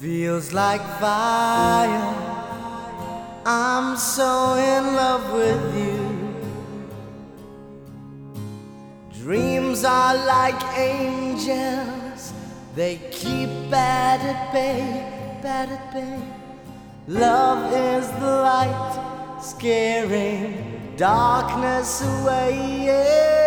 Feels like fire. I'm so in love with you. Dreams are like angels, they keep at bay. Love is the light, scaring darkness away. Yeah.